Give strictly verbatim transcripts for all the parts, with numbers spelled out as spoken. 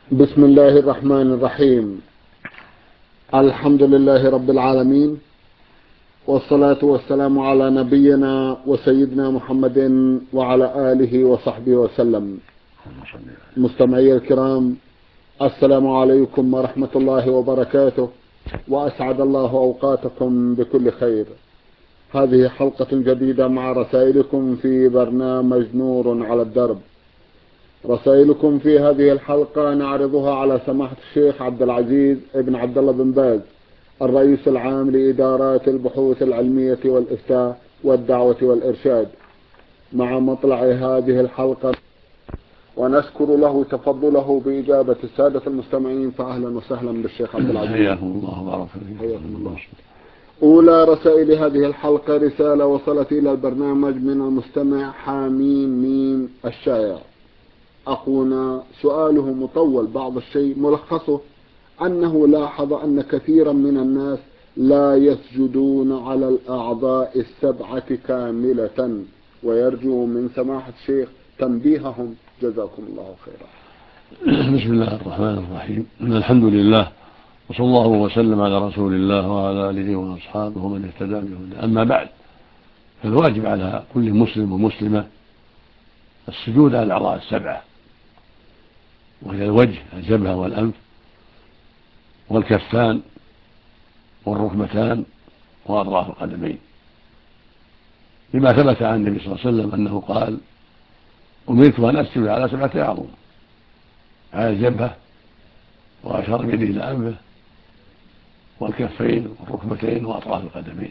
بسم الله الرحمن الرحيم. الحمد لله رب العالمين، والصلاة والسلام على نبينا وسيدنا محمد وعلى آله وصحبه وسلم. مستمعي الكرام، السلام عليكم ورحمة الله وبركاته، وأسعد الله أوقاتكم بكل خير. هذه حلقة جديدة مع رسائلكم في برنامج نور على الدرب. رسائلكم في هذه الحلقة نعرضها على سماحة الشيخ عبد العزيز ابن عبد الله بن باز، الرئيس العام لإدارات البحوث العلمية والإفتاء والدعوة والإرشاد، مع مطلع هذه الحلقة، ونشكر له تفضله بإجابة السادة المستمعين. فأهلا وسهلا بالشيخ عبد العزيز. حياكم الله وبارك فيكم. حياكم الله. أولى رسائل هذه الحلقة رسالة وصلت إلى البرنامج من المستمع حاميم ميم الشايع. أخونا سؤاله مطول بعض الشيء، ملخصه أنه لاحظ أن كثيرا من الناس لا يسجدون على الأعضاء السبعة كاملة، ويرجو من سماحة الشيخ تنبيههم، جزاكم الله خيرا. بسم الله الرحمن الرحيم. الحمد لله، وصلى الله وسلم على رسول الله وعلى آله وأصحابه ومن اهتدى بهداه. أما بعد، فالواجب على كل مسلم ومسلمة السجود على الأعضاء السبعة، وهي الوجه، الجبهة والأنف والكفان والركبتان وأطراف القدمين، لما ثبت عن النبي صلى الله عليه وسلم أنه قال: أمرت أن أسجد على سبعة أعظم، على الجبهة، وأشار بيده إلى أنفه والكفين والركبتين وأطراف القدمين.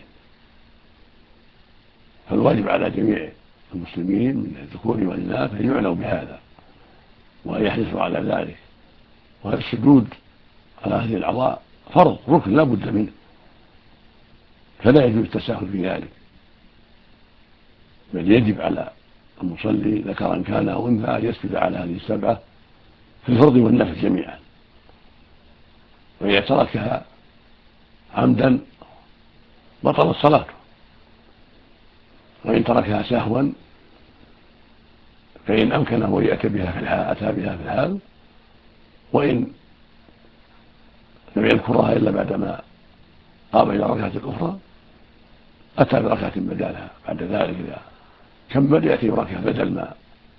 فالواجب على جميع المسلمين من الذكور والإناث أن يعنوا بهذا وأن يحرصوا على ذلك. والسجود على هذه الأعضاء فرض، ركن لا بد منه، فلا يجوز التساهل في ذلك، بل يجب على المصلي ذكرا كان أو أنثى أن يسجد على هذه السبعة في الفرض والنفل جميعا. وإذا تركها عمدا بطلت صلاته، وإن تركها سهوا فإن أمكنه يأتي بها في الحال أتى بها في الحال، وإن لم يذكرها إلا بعدما قام إلى ركعة الأخرى أتى بركعة بدلها بعد ذلك. إذا كمل يأتي بركعة بدل ما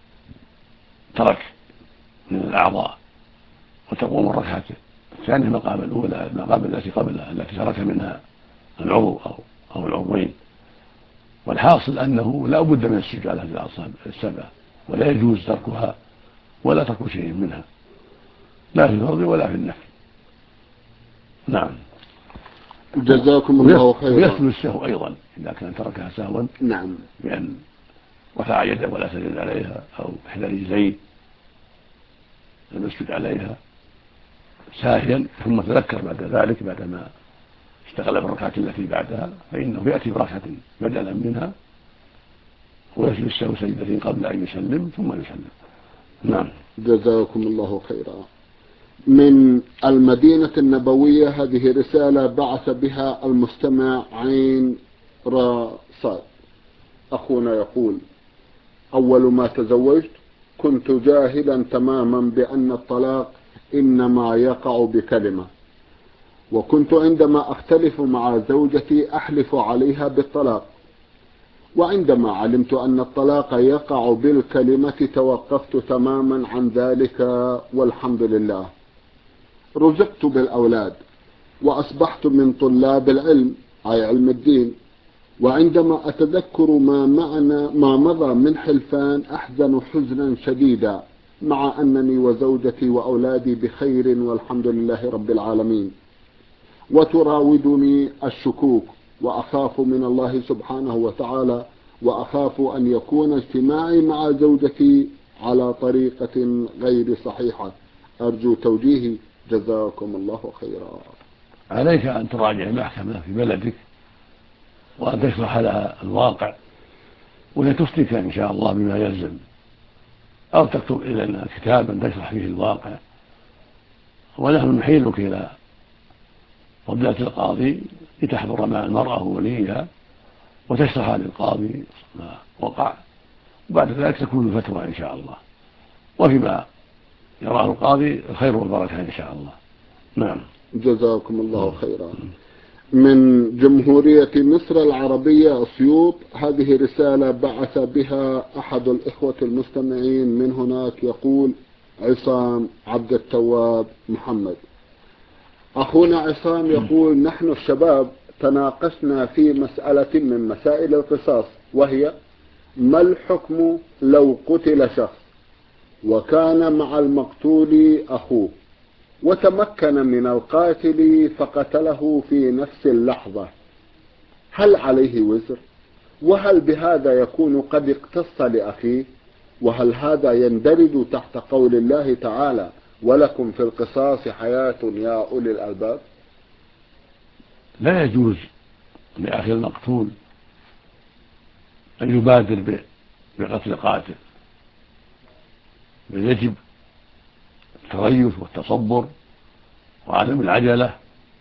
ترك من الأعضاء، وتقوم الركعة الثانية مقام الأولى، المقام التي قبلها التي ترك منها العضو أو أو العضوين. والحاصل أنه لا بد من السجود على هذه الأعضاء السبعة، ولا يجوز تركها ولا ترك شيء منها، لا في الفرض ولا في النفل. نعم. جزاكم الله خيرا. ويسجد السهو أيضا إذا كان تركها سهوا، نعم، بأن رفع يده ولا سجد عليها، أو إحدى رجليه لم يسجد عليها ساهيا ثم تذكر بعد ذلك بعدما اشتغل بالركعة التي بعدها، فإنه يأتي بركعة بدلا منها ويسجد السهو سجدتين قبل أن يسلم ثم يسلم. نعم. جزاكم الله خيرا. من المدينة النبوية هذه رسالة بعث بها المستمع عين را صاد. أخونا يقول: أول ما تزوجت كنت جاهلا تماما بأن الطلاق إنما يقع بكلمة، وكنت عندما أختلف مع زوجتي أحلف عليها بالطلاق، وعندما علمت أن الطلاق يقع بالكلمة توقفت تماما عن ذلك، والحمد لله. رزقت بالأولاد وأصبحت من طلاب العلم، أي علم الدين، وعندما أتذكر ما معنا ما مضى من حلفان أحزن حزنا شديدا، مع أنني وزوجتي وأولادي بخير والحمد لله رب العالمين. وتراودني الشكوك، وأخاف من الله سبحانه وتعالى، وأخاف أن يكون اجتماعي مع زوجتي على طريقة غير صحيحة. أرجو توجيهي، جزاكم الله خيرا. عليك أن تراجع المحكمة في بلدك وأن تشرح لها الواقع، وهي تفتيك إن شاء الله بما يلزم، أو تكتب إلينا كتابا تشرح فيه الواقع، ونحن نحيلك إلى فضيلة القاضي لتحضر مع المرأة ووليها وتشرح للقاضي ما وقع، وبعد ذلك تكون الفتوى إن شاء الله. وفيما يراه القاضي الخير والبركة إن شاء الله. نعم. جزاكم الله خيرا. من جمهورية مصر العربية أسيوط، هذه رسالة بعث بها أحد الإخوة المستمعين من هناك، يقول عصام عبد التواب محمد. أخونا عصام يقول: نحن الشباب تناقشنا في مسألة من مسائل القصاص، وهي ما الحكم لو قتل شخص وكان مع المقتول أخوه وتمكن من القاتل فقتله في نفس اللحظة، هل عليه وزر؟ وهل بهذا يكون قد اقتص لأخيه؟ وهل هذا يندرج تحت قول الله تعالى: ولكم في القصاص حياة يا أولي الألباب؟ لا يجوز لأخي المقتول أن يبادر بقتل قاتل، بل يجب التريث والتصبر وعدم العجلة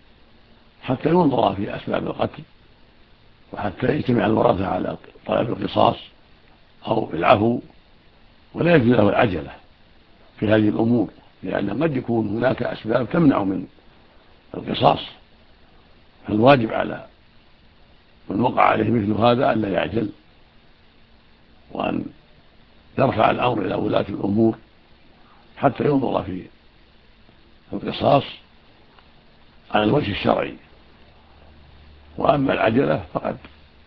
حتى ينظر في أسباب القتل، وحتى يجتمع الورثة على طلب القصاص أو العفو، ولا يجوز له العجلة في هذه الأمور، لأن قد يكون هناك أسباب تمنع من القصاص. فالواجب على من وقع عليه مثل هذا أن لا يعجل، وأن يرفع الأمر إلى ولاة الأمور حتى ينظر في القصاص على الوجه الشرعي. وأما العجلة فقد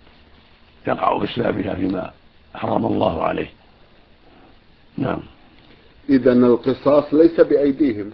يقع بسببها فيما حرم الله عليه. نعم. إذن القصاص ليس بأيديهم.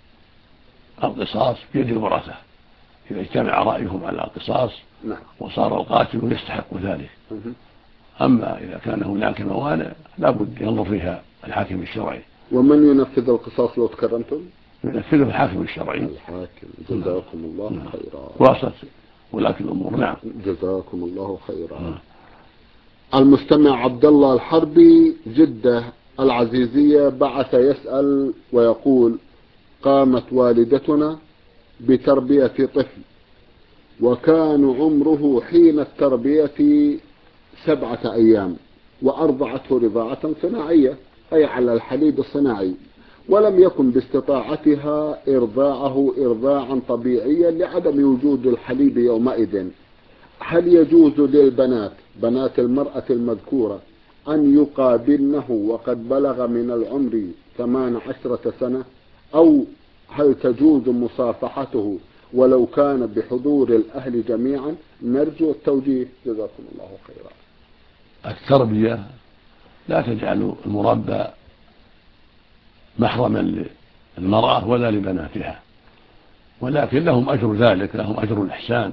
القصاص بيد الورثة إذا اجتمع رأيهم على القصاص. نعم. وصار القاتل يستحق ذلك. أما إذا كان هناك موانع لا بد ينظر فيها الحاكم الشرعي. ومن ينفذ القصاص لو تكرمتم؟ ينفذه الحاكم الشرعي. الحاكم. جزاكم الله نعم. خيرا. واسط ولاة الأمور. نعم. جزاكم الله خيرا. نعم. المستمع عبد الله الحربي، جدة العزيزية، بعث يسأل ويقول: قامت والدتنا بتربية طفل، وكان عمره حين التربية سبعة أيام، وأرضعته رضاعة صناعية، أي على الحليب الصناعي، ولم يكن باستطاعتها إرضاعه إرضاعا طبيعيا لعدم وجود الحليب يومئذ. هل يجوز للبنات بنات المرأة المذكورة أن يقابلنه وقد بلغ من العمر ثمان عشرة سنة، أو هل تجوز مصافحته ولو كان بحضور الأهل جميعا؟ نرجو التوجيه، جزاكم الله خيرا. التربية لا تجعل المربى محرما للمرأة ولا لبناتها، ولكن لهم أجر ذلك، لهم أجر الإحسان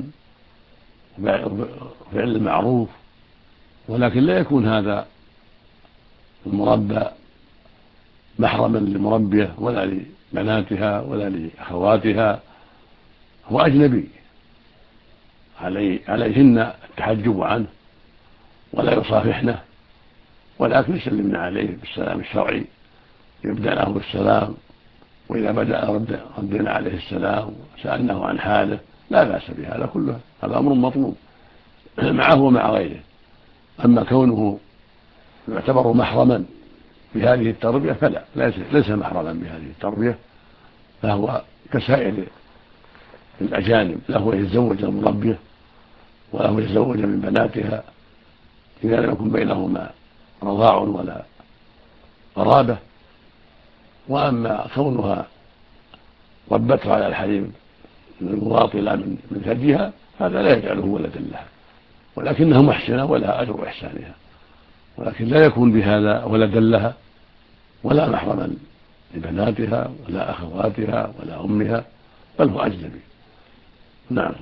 وفعل المعروف، ولكن لا يكون هذا المربى محرما للمربية ولا لبناتها ولا لأخواتها، هو أجنبي، علي عليهن التحجب عنه ولا يصافحنه، ولكن يسلمن عليه بالسلام الشرعي، يبدأ له بالسلام، وإذا بدأ رد ردنا عليه السلام وسألناه عن حاله، لا بأس بهذا كله، هذا أمر مطلوب معه ومع غيره. أما كونه يعتبر محرما بهذه التربية فلا، ليس محرما بهذه التربية، فهو كسائر الأجانب، له يتزوج المربية وله يتزوج من بناتها إذا لم يكن بينهما رضاع ولا قرابة. وأما كونها ربتها على الحليب المواطلة من ثديها هذا لا يجعله ولدا لها، ولكنها محسنة ولها أجر إحسانها، ولكن لا يكون بهذا ولدا لها ولا محرما لبناتها ولا أخواتها ولا أمها، بل هو أجنبي. نعم.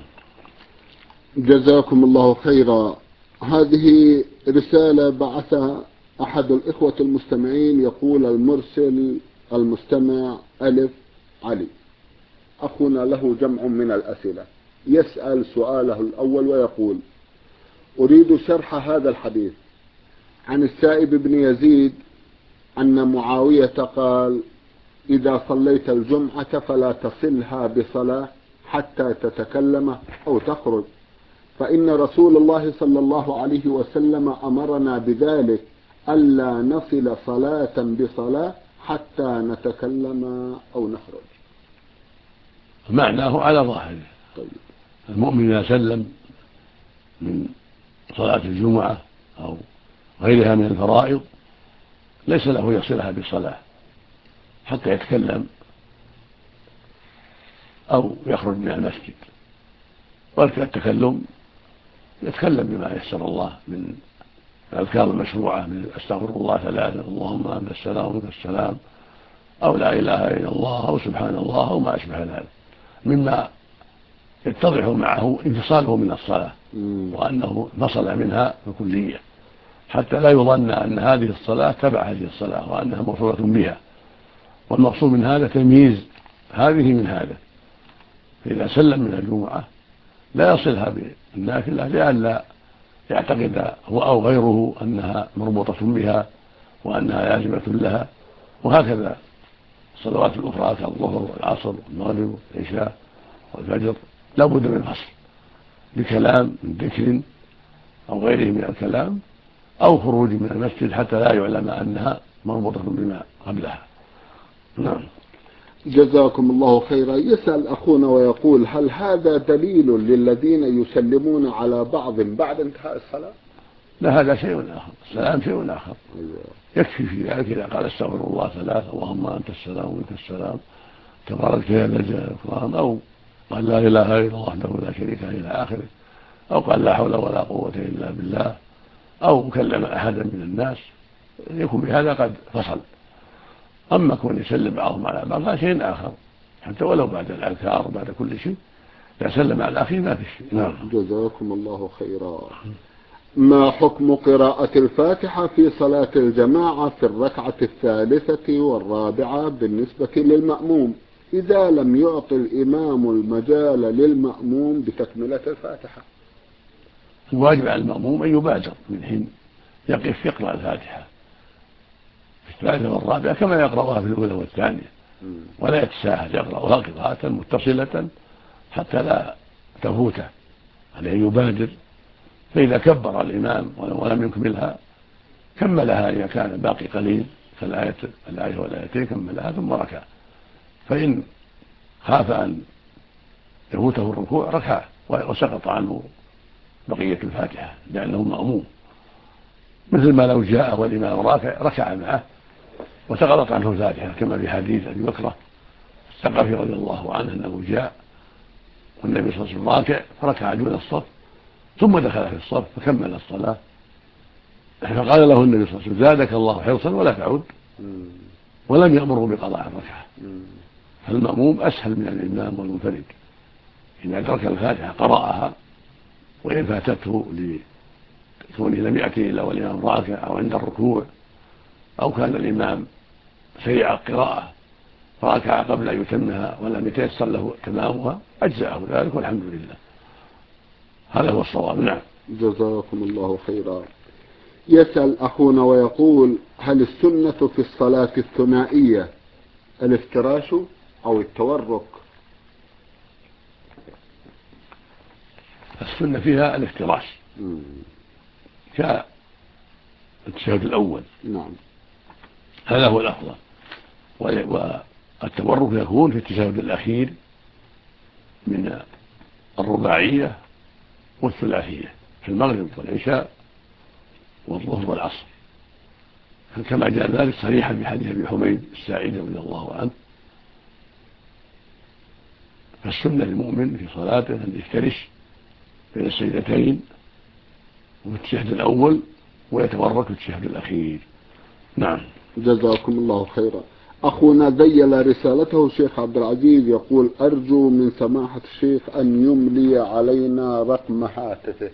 جزاكم الله خيرا. هذه رسالة بعثها أحد الإخوة المستمعين، يقول المرسل المستمع ألف علي، أخونا له جمع من الأسئلة، يسأل سؤاله الأول ويقول: أريد شرح هذا الحديث عن السائب بن يزيد أن معاوية قال: إذا صليت الجمعة فلا تصلها بصلاة حتى تتكلم أو تخرج، فإن رسول الله صلى الله عليه وسلم أمرنا بذلك، ألا نصل صلاة بصلاة حتى نتكلم أو نخرج. معناه على ظاهره. طيب. المؤمن إذا سلم من صلاة الجمعة أو غيرها من الفرائض ليس له يصلها بالصلاة حتى يتكلم أو يخرج من المسجد، ولكن التكلم يتكلم بما يسر الله من الأذكار المشروعة من أستغفر الله ثلاثة، اللهم أنت السلام ومنك السلام، أو لا إله إلا الله، أو سبحان الله، أو ما أشبه ذلك مما يتضح معه انفصاله من الصلاة وأنه انفصل منها بكلية، حتى لا يظن أن هذه الصلاة تبع هذه الصلاة وأنها موصولة بها. والمقصود من هذا تمييز هذه من هذا. فإذا سلم من الجمعة لا يصلها بالنافلة لئلا يعتقد هو أو غيره أنها مربوطة بها وأنها لازمة لها. وهكذا الصلوات الأخرى كالظهر والعصر والمغرب والعشاء والفجر لا بد من الفصل بكلام من ذكر أو غيره من الكلام أو خروج من المسجد حتى لا يعلم أنها مربوطة بما قبلها. نعم. جزاكم الله خيرا. يسأل أخونا ويقول: هل هذا دليل للذين يسلمون على بعض بعد انتهاء الصلاة؟ لا، هذا شيء آخر. السلام شيء آخر. أيوة. يكفي في ذلك إذا قال استغفر الله ثلاث، اللهم أنت السلام ومنك السلام تبارك يا ذا الجلال والإكرام، أو قال لا إله إلا الله وحده لا شريك له إلى آخره، أو قال لا حول ولا قوة إلا بالله، أو كلم أحدا من الناس، يكون بهذا قد فصل. أما كون يسلم بعضهم على بعض هذا شيء آخر، حتى ولو بعد الأذكار بعد كل شيء إذا سلم على أخيه ما في شيء. نعم. جزاكم الله خيرا. ما حكم قراءة الفاتحة في صلاة الجماعة في الركعة الثالثة والرابعة بالنسبة للمأموم إذا لم يعطي الإمام المجال للمأموم بتكملة الفاتحة؟ الواجب على المأموم أن يبادر من حين يقف يقرأ الفاتحة في الثالثة والرابعة كما يقرأها في الأولى والثانية، ولا يتساهل، يقرأها قراءة متصلة حتى لا تفوته، عليه أن يبادر. فإذا كبر الإمام ولم يكملها كملها إذا كان باقي قليل كالآية الآية والآيتين كملها ثم ركع. فإن خاف أن يفوته الركوع ركع وسقط عنه بقية الفاتحة لأنه مأموم، مثل ما لو جاء والإمام راكع ركع معه وسقطت عنه الفاتحة كما في حديث أبي بكر الثقفي رضي الله عنه أنه جاء والنبي صلى الله عليه وسلم راكع فركع دون الصف ثم دخل في الصف فكمل الصلاة، فقال له النبي صلى الله عليه وسلم زادك الله حرصا ولا تعود، ولم يأمره بقضاء الركعة. فالمأموم أسهل من الإمام والمنفرد، إذا أدرك الفاتحة قرأها، وإن فاتته لكونه لم يأتي إلا والإمام راكع أو عند الركوع، أو كان الإمام سريع القراءة فركع قبل أن يتمها ولم يتيسر له تمامها أجزأه ذلك والحمد لله. هذا هو الصواب. نعم. جزاكم الله خيرا. يسأل أخونا ويقول: هل السنة في الصلاة الثنائية الافتراش أو التورك؟ السنة فيها الافتراش كالتشهد الأول. نعم. هذا هو الأفضل. والتورك يكون في التشهد الأخير من الرباعية والثلاثية في المغرب والعشاء والظهر والعصر، كما جاء ذلك صريحا في حديث ابي حميد الساعدي رضي الله عنه. فالسنة للمؤمن في صلاته أن يفترش بين السجدتين وفي التشهد الأول ويتورك في التشهد الأخير. نعم. جزاكم الله خيرا. أخونا ذيل رسالته الشيخ عبد العزيز يقول: أرجو من سماحة الشيخ أن يملي علينا رقم هاتفه.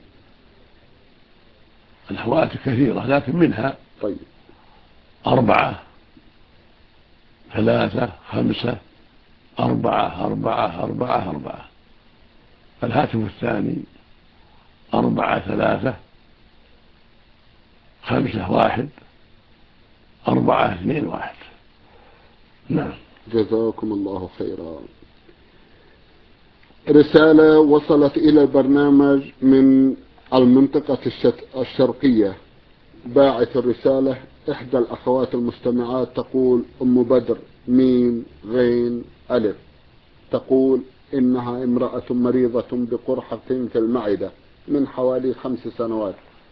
الهواتف كثيرة لكن منها طيب أربعة ثلاثة خمسة أربعة أربعة أربعة أربعة. الهاتف الثاني أربعة ثلاثة خمسة واحد أربعة اثنين واحد. نعم. جزاكم الله خيرا. رسالة وصلت إلى البرنامج من المنطقة الشرقية. باعث الرسالة إحدى الأخوات المستمعات تقول أم بدر ميم غين ألف، تقول إنها امرأة مريضة بقرحة في المعدة من حوالي خمس سنوات،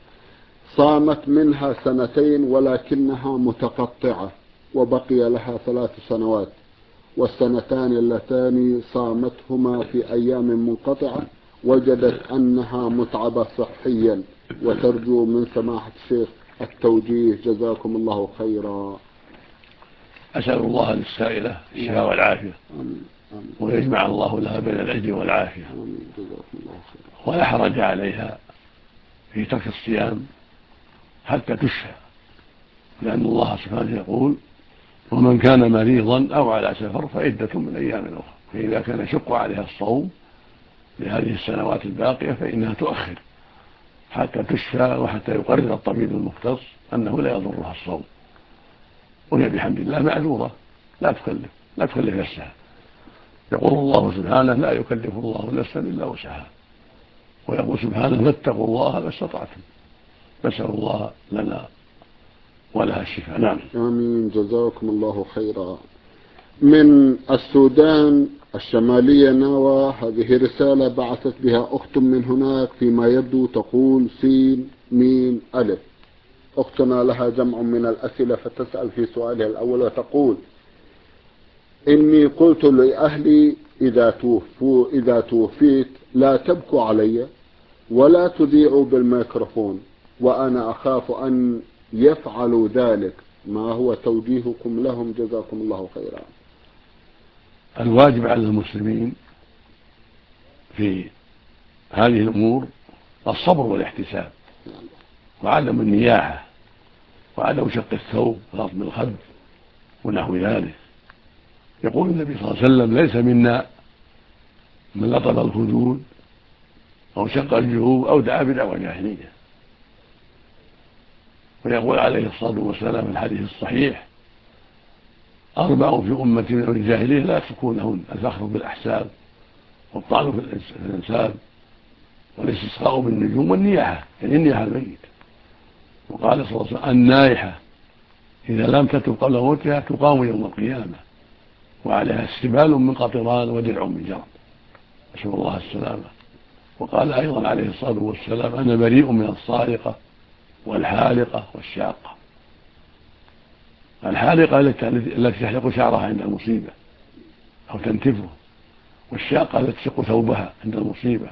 صامت منها سنتين ولكنها متقطعة، وبقي لها ثلاث سنوات، والسنتان اللتان صامتهما في أيام منقطعة وجدت أنها متعبة صحيا، وترجو من سماحة الشيخ التوجيه جزاكم الله خيرا. أسأل الله للسائلة الشفاء والعافية، ويجمع الله لها بين العز والعافية، ولا حرج عليها في ترك الصيام حتى تشفى، لأن الله سبحانه يقول ومن كان مريضا أو على سفر فعدة من أيام أخرى، فإذا كان يشق عليها الصوم لهذه السنوات الباقية فإنها تؤخر حتى تشفى، وحتى يقرر الطبيب المختص أنه لا يضرها الصوم، وهي بحمد الله معذورة لا تكلف لا تكلف نفسها. يقول الله سبحانه لا يكلف الله نفسا إلا وسعها، ويقول سبحانه فاتقوا الله ما استطعتم. نسأل الله لنا ولها الشفاء. نعم. آمين جزاكم الله خيرا. من السودان الشمالية ناوى، هذه رسالة بعثت بها أخت من هناك فيما يبدو تقول سين ميم ألف. أختنا لها جمع من الأسئلة فتسأل في سؤالها الأول وتقول إني قلت لأهلي إذا توفوا إذا توفيت لا تبكوا علي ولا تذيعوا بالميكروفون، وأنا أخاف أن يفعلوا ذلك، ما هو توجيهكم لهم جزاكم الله خيرا؟ الواجب على المسلمين في هذه الأمور الصبر والاحتساب وعدم النياحة وعدم شق الثوب ورطم الخد ونحو ذلك. يقول النبي صلى الله عليه وسلم ليس منا من لطم الخدود أو شق الجيوب أو دعا بدعوى جاهلية. ويقول عليه الصلاة والسلام في الحديث الصحيح أربع في أمتي من الجاهلية لا يتركونهن: الفخر بالأحساب، والطعن في الأنساب، والاستسقاء بالنجوم، والنياحة يعني النياحة الميت. وقال صلى الله عليه وسلم النائحة إذا لم تتب قبل موتها تقام يوم القيامة وعليها استبال من قطران ودرع من جرب، نسأل الله السلامة. وقال أيضا عليه الصلاة والسلام أنا بريء من الصارقة والحالقة والشاقة. الحالقة التي تحلق شعرها عند المصيبة أو تنتفه، والشاقة التي تشق ثوبها عند المصيبة،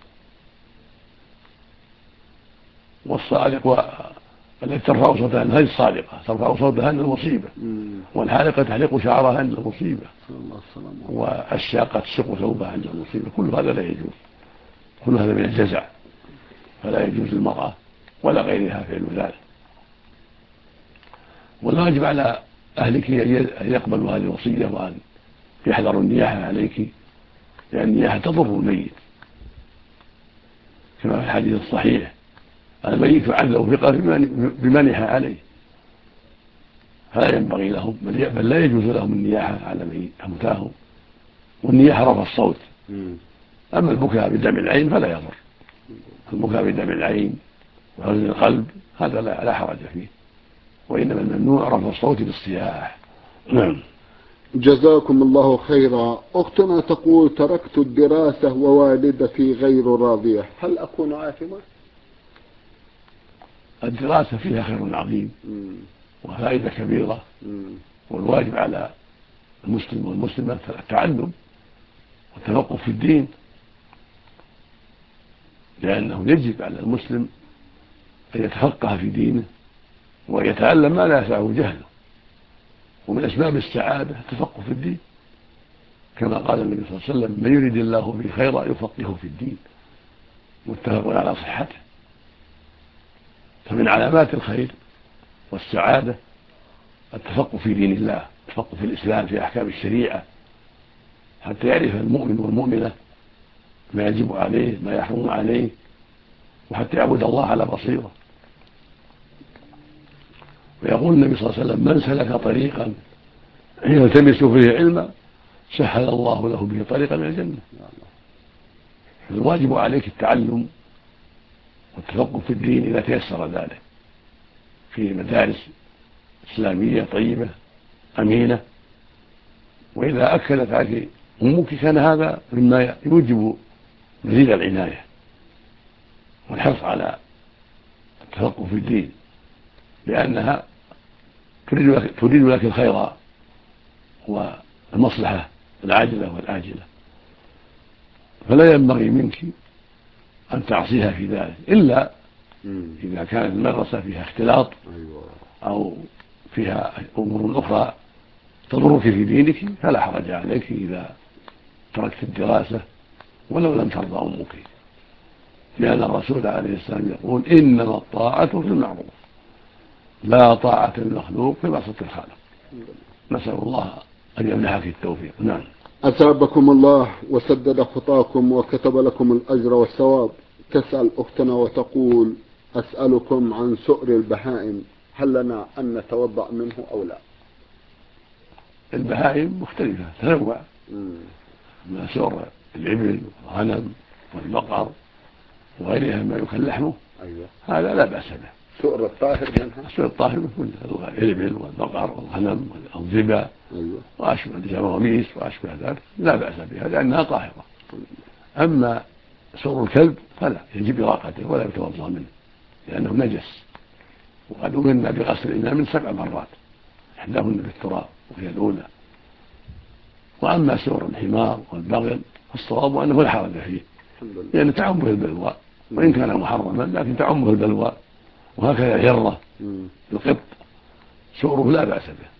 والصالق التي ترفع صوتها هذه الصالقة ترفع صوتها عند المصيبة، والحالقة تحلق شعرها عند المصيبة، والشاقة تشق ثوبها عند المصيبة. كل هذا لا يجوز، كل هذا من الجزع، فلا يجوز للمرأة ولا غيرها فعل ذلك. والواجب على أهلك أن يقبلوا هذه الوصية وأن يحذروا النياحة عليك، لأن النياحة تضر الميت، كما في الحديث الصحيح الميت يعذب في قبره بما نيح عليه، فلا ينبغي لهم بل لا يجوز لهم النياحة على موتاهم. والنياحة رفع الصوت، أما البكاء بدم العين فلا يضر. البكاء بدم العين وحزن القلب هذا لا حرج فيه، وإنما الممنوع رفع الصوت بالصياح. نعم. جزاكم الله خيرا. أختنا تقول تركت الدراسة ووالدتي غير راضية، هل أكون آثما؟ الدراسة فيها خير عظيم وفائدة كبيرة، والواجب على المسلم والمسلمة التعلم والتفقه في الدين، لأنه يجب على المسلم أن يتفقه في دينه ويتعلم ما لا يسعه جهله، ومن أسباب السعادة التفقه في الدين، كما قال النبي صلى الله عليه وسلم من يريد الله به خيرا يفقهه في الدين، متفق على صحته. فمن علامات الخير والسعادة التفقه في دين الله، التفقه في الإسلام في أحكام الشريعة، حتى يعرف المؤمن والمؤمنة ما يجب عليه ما يحرم عليه، وحتى يعبد الله على بصيرة. ويقول النبي صلى الله عليه وسلم من سلك طريقا يلتمس فيه علما سهل الله له به طريقا من الجنة. الواجب عليك التعلم والتفقه في الدين إذا تيسر ذلك في مدارس إسلامية طيبة أمينة، وإذا أكدت عليك أمك كان هذا مما يوجب مزيد العناية والحرص على التفقه في الدين، لأنها تريد لك, تريد لك الخير والمصلحة العاجلة والآجلة، فلا ينبغي منك أن تعصيها في ذلك إلا إذا كانت المدرسة فيها اختلاط أو فيها أمور أخرى تضرك في دينك فلا حرج عليك إذا تركت الدراسة ولو لم ترضى أمك، لأن الرسول عليه السلام يقول إنما الطاعة في المعروف لا طاعة المخلوق في معصية الخالق. نسأل الله أن يمنحك التوفيق. نعم. أثابكم الله وسدد خطاكم وكتب لكم الأجر والثواب. تسأل أختنا وتقول أسألكم عن سؤر البهائم، هل لنا أن نتوضأ منه أو لا؟ البهائم مختلفة تنوع، ما سؤر الإبل والغنم والبقر وغيرها ما يكل لحمه. أيوة. هذا لا بأس به. سؤر الطاهر منها؟ سؤر الطاهر من الإبل والبقر والغنم والظبا. أيوة. وأشبه الجواميس وأشبه ذلك لا بأس بها لأنها طاهرة. أما سؤر الكلب فلا يجب إراقته ولا يتوضأ منه لأنه نجس، وقد أمرنا بغسل الإناء من سبع مرات إحداهن بالتراب وهي الأولى. وأما سؤر الحمار والبغل فالصواب أنه لا حرج فيه لأن تعمه البلوى، وإن كان محرما لكن تعمه البلوى، وهكذا الهرة القط سؤره لا بأس به.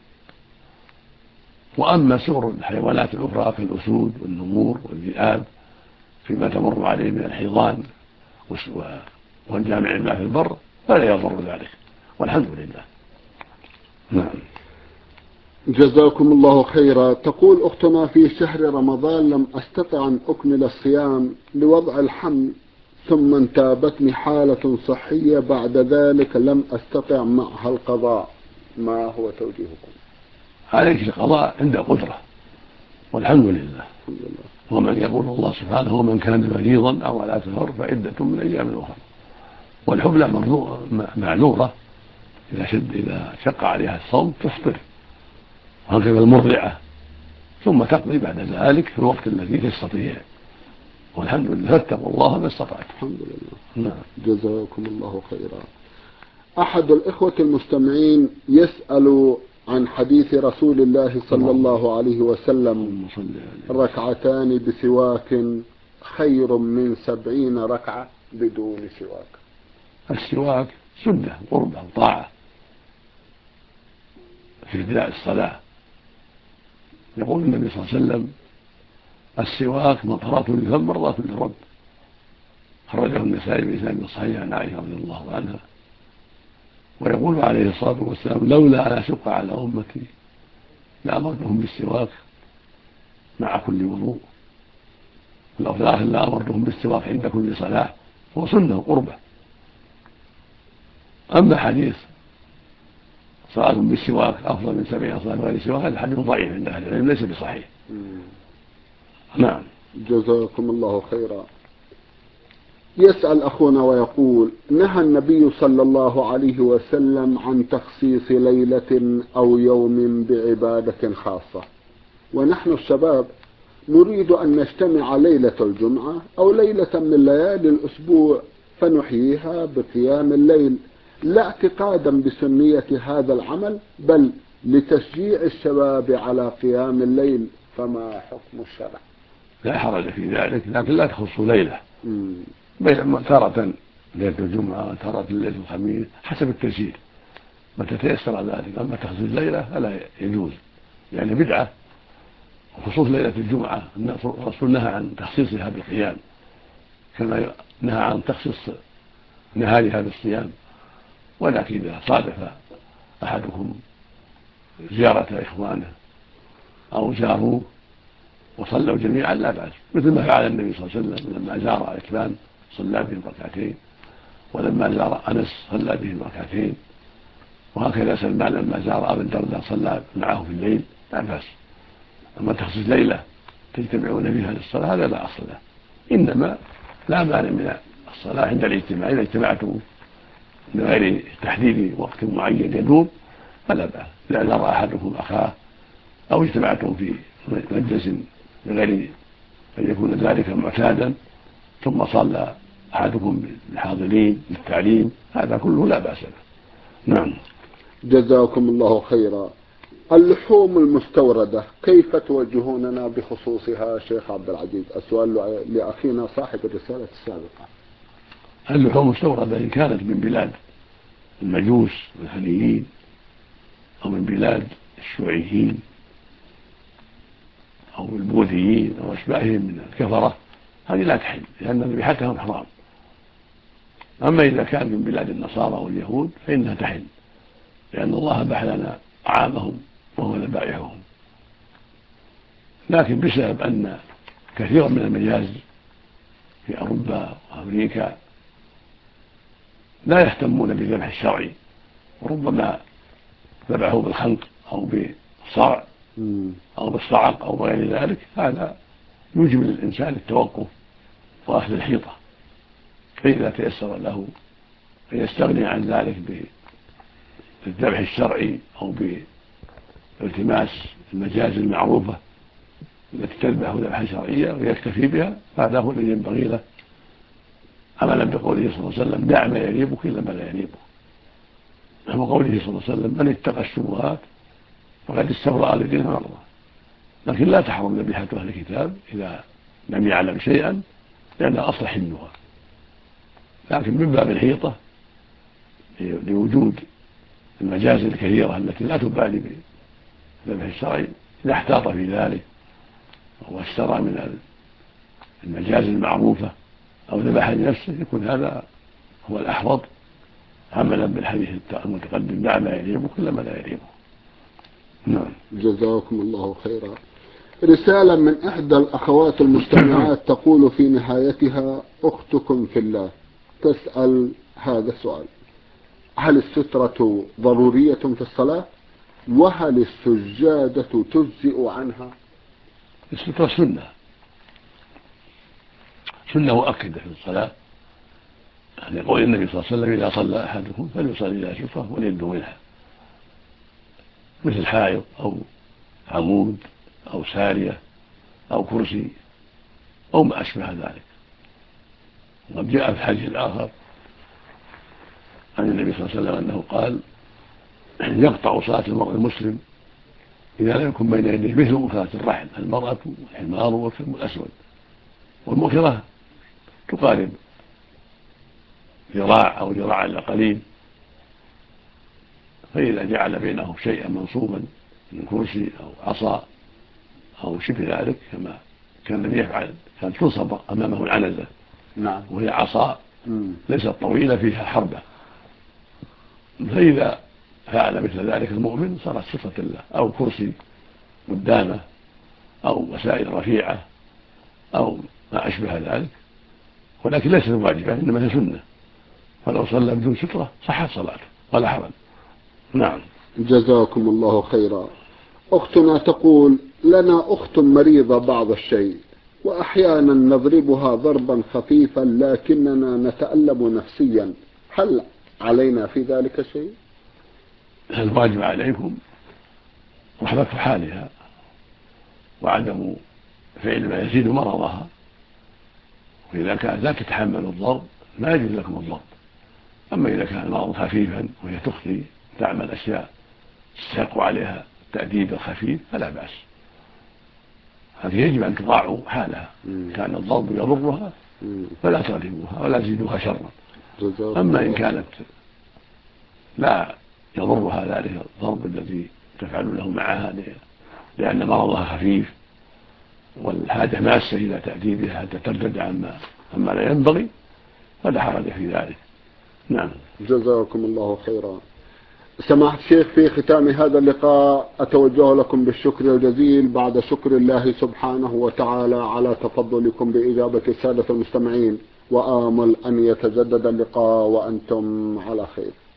وأما سؤر الحيوانات الأخرى كالأسود والنمور والذئاب فيما تمر عليه من الحيضان والجامع ما في البر فلا يضر ذلك والحمد لله. نعم. جزاكم الله خيرا. تقول أختنا في شهر رمضان لم أستطع أن أكمل الصيام لوضع الحمل، ثم انتابتني حالة صحية بعد ذلك لم أستطع معها القضاء، ما هو توجيهكم؟ عليك القضاء عند قدرة والحمد لله. ومن يقول الله سبحانه ومن كان مريضا أو على سفر فعدة من أيام أخرى، والحبلى معذورة إذا شد إذا شق عليها الصوم تفطر، وهكذا المرضعة، ثم تقضي بعد ذلك في الوقت الذي تستطيع، والحمد لله. فاتقوا الله ما استطعتم. الحمد لله. نعم. جزاكم الله خيرا. أحد الإخوة المستمعين يسأل عن حديث رسول الله صلى الله عليه وسلم ركعتان بسواك خير من سبعين ركعة بدون سواك. السواك سنة قربة وطاعة في ابتداء الصلاة. يقول النبي صلى الله عليه وسلم السواك مطهرة للفم مرضاة للرب، خرجه النسائي بإسناد صحيح عن عائشة رضي الله عنها. ويقول عليه الصلاة والسلام لولا أن أشق على أمتي لأمرتهم بالسواك مع كل وضوء، لو في الآخر لأمرتهم بالسواك عند كل صلاة، هو سنة قربة. أما حديث صلاة بالسواك أفضل من سبعين صلاة غير السواك هذا حديث ضعيف عند أهل العلم ليس بصحيح. نعم. جزاكم الله خيرا. يسأل أخونا ويقول نهى النبي صلى الله عليه وسلم عن تخصيص ليلة أو يوم بعبادة خاصة، ونحن الشباب نريد أن نجتمع ليلة الجمعة أو ليلة من ليالي الأسبوع فنحييها بقيام الليل، لا اعتقادا بسنية هذا العمل بل لتشجيع الشباب على قيام الليل، فما حكم الشرع؟ لا حرج في ذلك، لكن لا تخص ليلة، تارة ليلة الجمعة تارة ليلة الخميس حسب التيسير متى تيسر ذلك. أما تخصيص الليلة فلا يجوز يعني بدعة. خصوص ليلة الجمعة الرسول نهى عن تخصيصها بالقيام كما نهى عن تخصيص نهارها بالصيام، ولكن إذا صادف أحدكم زيارة إخوانه أو زاروه وصلوا جميعا لا بأس، مثل ما فعل النبي صلى الله عليه وسلم لما زار عتبان صلى بهم ركعتين، ولما زار أنس صلى بهم ركعتين، وهكذا سلمان لما زار أبا الدرداء صلى معه في الليل لا بأس. أما تخصيص ليلة تجتمعون فيها للصلاة هذا لا أصل له، إنما لا مانع من الصلاة عند الاجتماع إذا اجتمعتم من غير تحديد وقت معين يدوم فلا بأس. لأن رأى أحدكم أخاه أو اجتمعتم في مجلس بغير أن يكون ذلك معتادا ثم صلى أحدكم بالحاضرين للتعليم، هذا كله لا بأس به. نعم. جزاكم الله خيرا. اللحوم المستوردة كيف توجهوننا بخصوصها شيخ عبد العزيز؟ السؤال لأخينا صاحب الرسالة السابقة. اللحوم المستوردة إن كانت من بلاد المجوس والهنيين أو من بلاد الشيوعيين أو البوذيين أو أشباههم من الكفرة هذه لا تحل، لأن ذبيحتهم حرام. أما إذا كان من بلاد النصارى واليهود فإنها تحل، لأن الله أباح لنا طعامهم وهو ذبائحهم. لكن بسبب أن كثيرا من المجاز في أوروبا وأمريكا لا يهتمون بالذبح الشرعي، وربما ذبحوا بالخنق أو بالصرع أو بالصعق أو بغير ذلك، هذا يوجب للإنسان التوقف وأخذ الحيطة. فإذا تيسر له أن يستغني عن ذلك بالذبح الشرعي أو بالتماس المجاز المعروفة التي تذبح ذبحا شرعيا ويكتفي بها، هذا هو الذي ينبغي له، عملا بقوله صلى الله عليه وسلم: دع ما يريبك إلا ما لا يريبك. وقوله صلى الله عليه وسلم: من اتقى الشبهات فقد استبرأ لدينه وعرضه. لكن لا تحرم ذبيحة أهل الكتاب إذا لم يعلم شيئا، لأن الأصل حلها، لكن من باب الحيطة لوجود المجاز الكثيرة التي لا تبالي بالذبح الشرعي، إذا احتاط في ذلك واشترى من المجاز المعروفة أو ذبح لنفسه يكون هذا هو الأحوط، عملا بالحديث المتقدم: دع ما يريبك إلا ما لا يريبك. نعم. جزاكم الله خيرا. رسالة من إحدى الأخوات المستمعات تقول في نهايتها: أختكم في الله تسأل هذا السؤال: هل السترة ضرورية في الصلاة؟ وهل السجادة تجزئ عنها؟ السترة سنة سنة مؤكدة في الصلاة، يقول النبي صلى الله عليه وسلم: إذا صلى أحدكم فليصلي إلى سترة وليبدو منها، مثل حائط أو عمود أو سارية أو كرسي أو ما أشبه ذلك. وقد جاء في الحديث الآخر عن النبي صلى الله عليه وسلم أنه قال: يقطع صلاة المرء المسلم إذا لم يكن بين يديه مثل مؤخرة الرحل، المرأة والحمار والكلب الأسود، والمؤخرة تقارب ذراع أو ذراع إلا قليل، فإذا جعل بينه شيئا منصوبا من كرسي أو عصا أو شبه ذلك كما كان النبي يفعل، كانت تنصب أمامه العنزة، نعم، وهي عصا ليست طويلة فيها حربة، فإذا فعل مثل ذلك المؤمن صارت سترة الله، أو كرسي قدامه أو وسائل رفيعة أو ما أشبه ذلك، ولكن ليست واجبة، إنما هي سنة، فلو صلى بدون سترة صحت صلاته ولا حرج. نعم. جزاكم الله خيرا. أختنا تقول: لنا أخت مريضة بعض الشيء، وأحيانا نضربها ضربا خفيفا لكننا نتألم نفسيا، هل علينا في ذلك شيء؟ الواجب عليكم رحمة حالها وعدم فعل ما يزيد مرضها، وإذا كانت لا تتحمل الضرب ما يجوز لكم الضرب. أما إذا كان المرض خفيفا وهي تخطي تعمل أشياء تستحق عليها التأديب الخفيف فلا بأس، هذه يجب أن تراعوا حالها. كان الضرب يضرها فلا تغلبوها ولا تزيدوها شرا. أما إن كانت لا يضرها ذلك الضرب الذي تفعلونه معها لأن مرضها خفيف والحاجة ماسة إلى تأديبها حتى ترتد عما عما لا ينبغي، فلا حرج في ذلك. نعم. جزاكم الله خيرا. سماحة الشيخ، في ختام هذا اللقاء أتوجه لكم بالشكر الجزيل بعد شكر الله سبحانه وتعالى على تفضلكم بإجابة السادة المستمعين، وآمل أن يتجدد اللقاء وأنتم على خير.